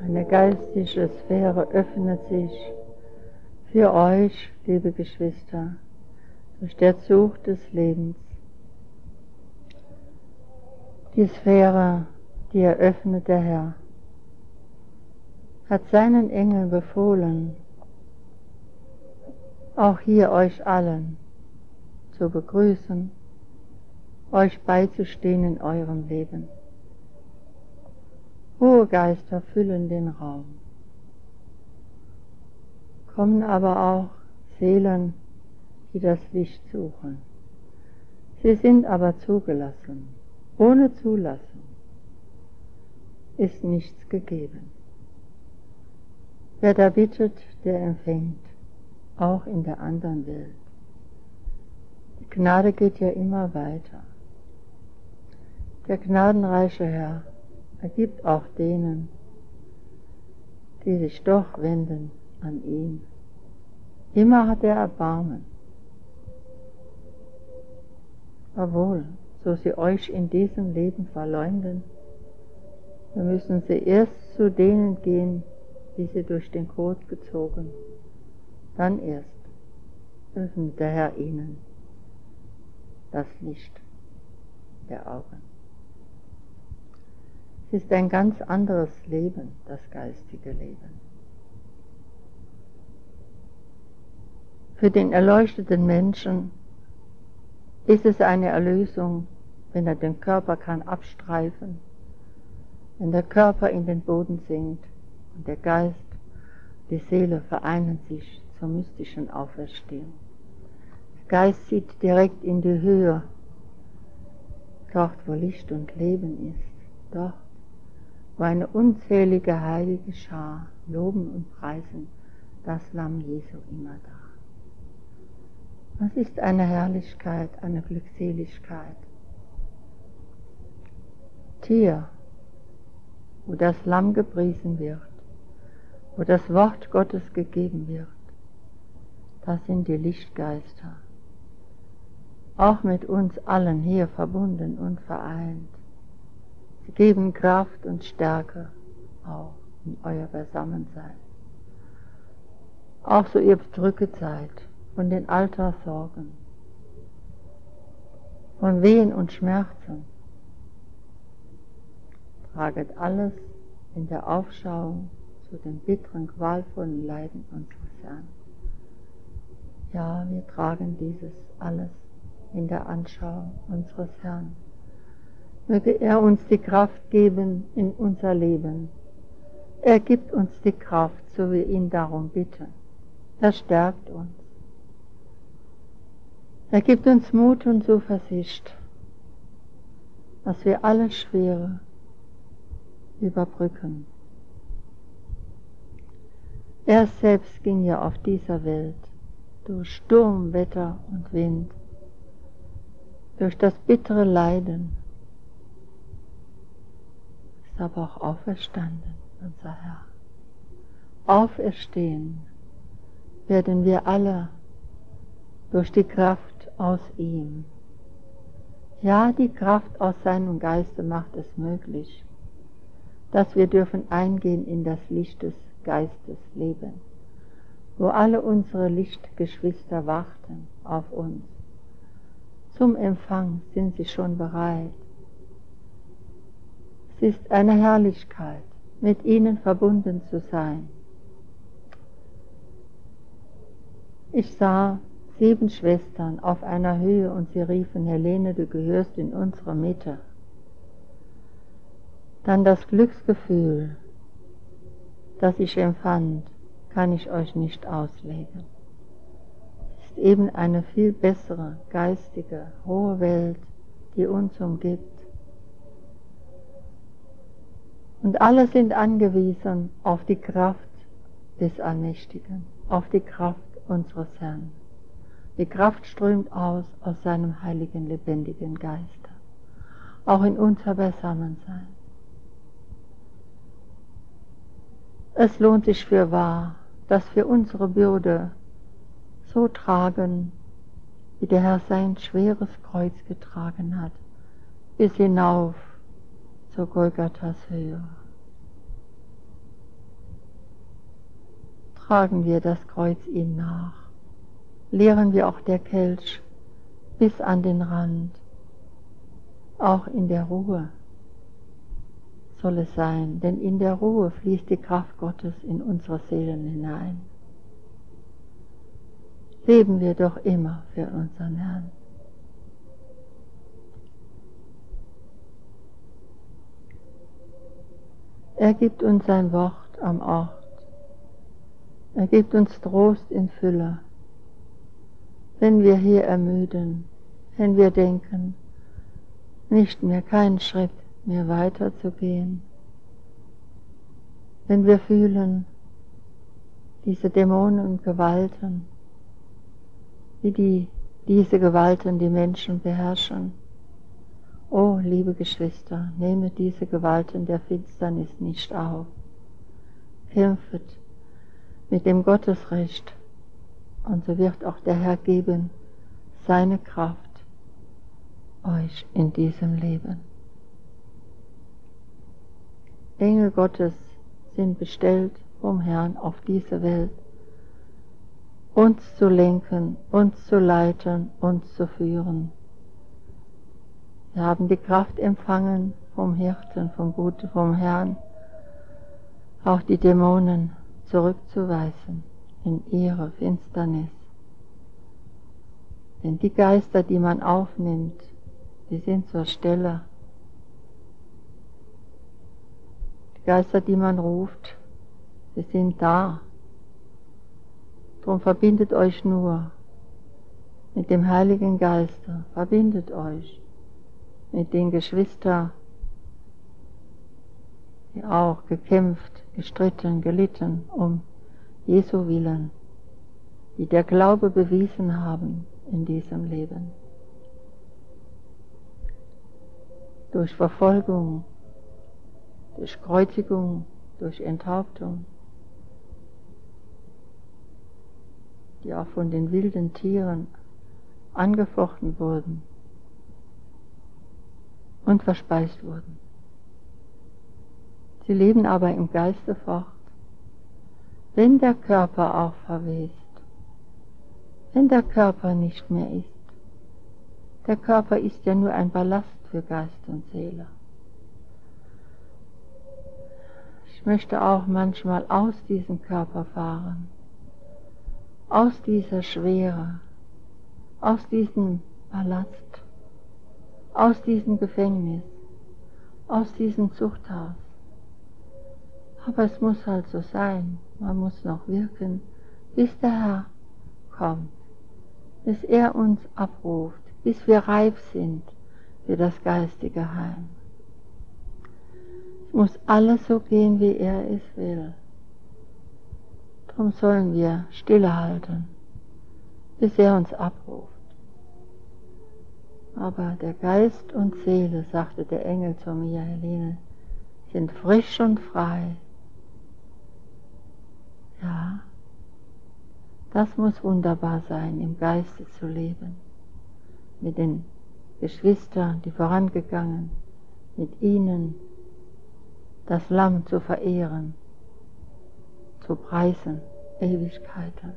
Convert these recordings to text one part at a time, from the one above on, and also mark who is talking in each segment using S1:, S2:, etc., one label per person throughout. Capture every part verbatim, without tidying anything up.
S1: Eine geistige Sphäre öffnet sich für euch, liebe Geschwister, durch der Zug des Lebens. Die Sphäre, die eröffnet der Herr, hat seinen Engeln befohlen, auch hier euch allen zu begrüßen, euch beizustehen in eurem Leben. Hohe Geister füllen den Raum, kommen aber auch Seelen, die das Licht suchen. Sie sind aber zugelassen. Ohne Zulassung ist nichts gegeben. Wer da bittet, der empfängt, auch in der anderen Welt. Die Gnade geht ja immer weiter. Der gnadenreiche Herr ergibt auch denen, die sich doch wenden an ihn. Immer hat er Erbarmen. Jawohl, so sie euch in diesem Leben verleumden, so müssen sie erst zu denen gehen, die sie durch den Kot gezogen. Dann erst öffnet der Herr ihnen das Licht der Augen. Es ist ein ganz anderes Leben, das geistige Leben. Für den erleuchteten Menschen ist es eine Erlösung, wenn er den Körper kann abstreifen, wenn der Körper in den Boden sinkt und der Geist, die Seele vereinen sich zur mystischen Auferstehung. Der Geist zieht direkt in die Höhe, dort wo Licht und Leben ist, dort wo eine unzählige heilige Schar loben und preisen das Lamm Jesu immer da. Das ist eine Herrlichkeit, eine Glückseligkeit. Hier, wo das Lamm gepriesen wird, wo das Wort Gottes gegeben wird, das sind die Lichtgeister, auch mit uns allen hier verbunden und vereint. Sie geben Kraft und Stärke auch in euer Beisammensein. Auch so ihr bedrückt seid von den Alltagssorgen, von Wehen und Schmerzen. Traget alles in der Aufschauung zu den bitteren, qualvollen Leiden unseres Herrn. Ja, wir tragen dieses alles in der Anschauung unseres Herrn. Möge er uns die Kraft geben in unser Leben. Er gibt uns die Kraft, so wir ihn darum bitten. Er stärkt uns. Er gibt uns Mut und Zuversicht, dass wir alle Schwere überbrücken. Er selbst ging ja auf dieser Welt durch Sturm, Wetter und Wind, durch das bittere Leiden, ist aber auch auferstanden, unser Herr. Auferstehen werden wir alle durch die Kraft aus ihm. Ja, die Kraft aus seinem Geiste macht es möglich, dass wir dürfen eingehen in das Licht des Geistes leben, wo alle unsere Lichtgeschwister warten auf uns. Zum Empfang sind sie schon bereit. Es ist eine Herrlichkeit, mit ihnen verbunden zu sein. Ich sah sieben Schwestern auf einer Höhe und sie riefen: Helene, du gehörst in unsere Mitte. Dann das Glücksgefühl, das ich empfand, kann ich euch nicht auslegen. Es ist eben eine viel bessere, geistige, hohe Welt, die uns umgibt. Und alle sind angewiesen auf die Kraft des Allmächtigen, auf die Kraft unseres Herrn. Die Kraft strömt aus aus seinem heiligen, lebendigen Geiste, auch in unser Beisammensein. Es lohnt sich fürwahr, dass wir unsere Bürde so tragen, wie der Herr sein schweres Kreuz getragen hat, bis hinauf zur Golgathas Höhe. tragen wir das Kreuz ihm nach. Leeren wir auch der Kelch bis an den Rand. Auch in der Ruhe soll es sein, denn in der Ruhe fließt die Kraft Gottes in unsere Seelen hinein. Leben wir doch immer für unseren Herrn. Er gibt uns sein Wort am Ort. Er gibt uns Trost in Fülle. Wenn wir hier ermüden, wenn wir denken, nicht mehr keinen Schritt mehr weiterzugehen, wenn wir fühlen, diese Dämonen und Gewalten, wie die, diese Gewalten die Menschen beherrschen. Oh, liebe Geschwister, nehmet diese Gewalten der Finsternis nicht auf. Kämpfet mit dem Gottesrecht, und so wird auch der Herr geben seine Kraft euch in diesem Leben. Engel Gottes sind bestellt vom Herrn auf diese Welt, uns zu lenken, uns zu leiten, uns zu führen. Wir haben die Kraft empfangen vom Hirten, vom Guten, vom Herrn, auch die Dämonen zurückzuweisen in ihre Finsternis. Denn die Geister, die man aufnimmt, die sind zur Stelle. Die Geister, die man ruft, sie sind da. Darum verbindet euch nur mit dem Heiligen Geiste, verbindet euch mit den Geschwistern, die auch gekämpft, gestritten, gelitten um Jesu Willen, die der Glaube bewiesen haben in diesem Leben. Durch Verfolgung, durch Kreuzigung, durch Enthauptung, die auch von den wilden Tieren angefochten wurden und verspeist wurden. Sie leben aber im Geiste fort, wenn der Körper auch verwest, wenn der Körper nicht mehr ist. Der Körper ist ja nur ein Ballast für Geist und Seele. Ich möchte auch manchmal aus diesem Körper fahren, aus dieser Schwere, aus diesem Ballast, aus diesem Gefängnis, aus diesem Zuchthaus. Aber es muss halt so sein, man muss noch wirken, bis der Herr kommt, bis er uns abruft, bis wir reif sind für das geistige Heim. Es muss alles so gehen, wie er es will. Darum sollen wir stillehalten, bis er uns abruft. Aber der Geist und Seele, sagte der Engel zu mir, Helene, sind frisch und frei. Ja, das muss wunderbar sein, im Geiste zu leben, mit den Geschwistern, die vorangegangen, mit ihnen das Lamm zu verehren, zu preisen, Ewigkeiten.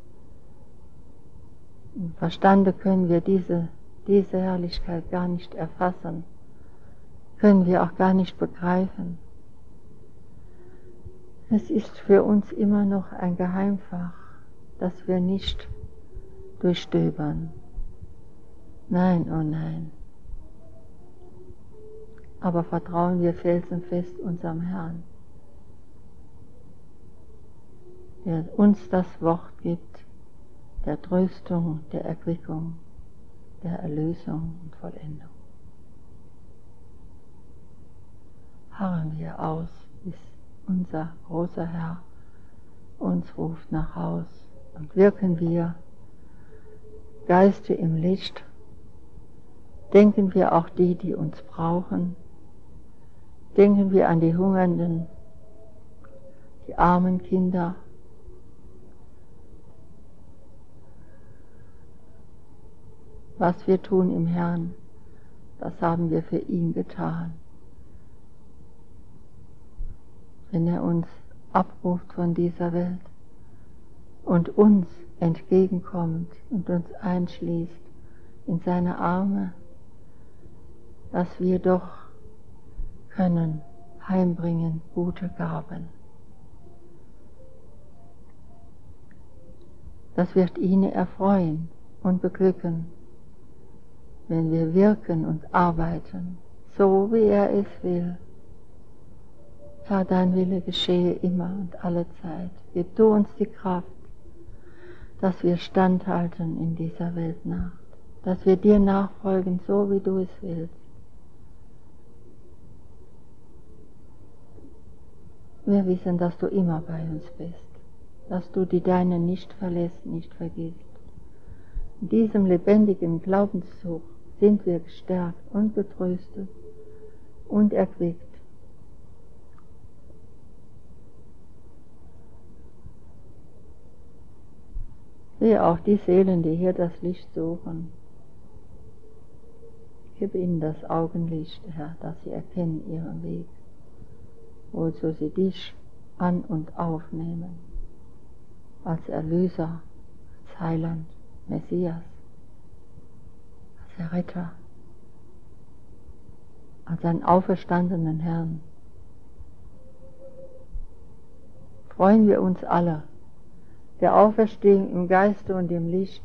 S1: Im Verstande können wir diese, diese Herrlichkeit gar nicht erfassen, können wir auch gar nicht begreifen. Es ist für uns immer noch ein Geheimfach, das wir nicht durchstöbern. Nein, oh nein. Aber vertrauen wir felsenfest unserem Herrn, der uns das Wort gibt, der Tröstung, der Erquickung, der Erlösung und Vollendung. Harren wir aus, bis unser großer Herr uns ruft nach Haus, und wirken wir Geiste im Licht, denken wir auch die, die uns brauchen, denken wir an die Hungernden, die armen Kinder, was wir tun im Herrn, das haben wir für ihn getan. Wenn er uns abruft von dieser Welt, und uns entgegenkommt und uns einschließt in seine Arme, dass wir doch können heimbringen gute Gaben. Das wird ihn erfreuen und beglücken, wenn wir wirken und arbeiten, so wie er es will. Herr, dein Wille geschehe immer und alle Zeit. Gib du uns die Kraft, dass wir standhalten in dieser Weltnacht, dass wir dir nachfolgen, so wie du es willst. Wir wissen, dass du immer bei uns bist, dass du die Deinen nicht verlässt, nicht vergisst. In diesem lebendigen Glaubenszug sind wir gestärkt und getröstet und erquickt. Sehe auch die Seelen, die hier das Licht suchen. Gib ihnen das Augenlicht, Herr, dass sie erkennen ihren Weg, wozu sie dich an- und aufnehmen, als Erlöser, als Heiland, Messias, als Erretter, als einen auferstandenen Herrn. Freuen wir uns alle der Auferstehung im Geiste und im Licht.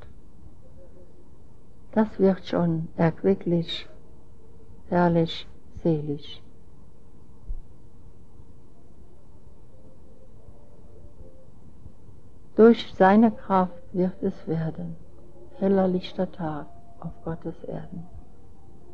S1: Das wird schon erquicklich, herrlich, selig. Durch seine Kraft wird es werden, heller lichter Tag auf Gottes Erden.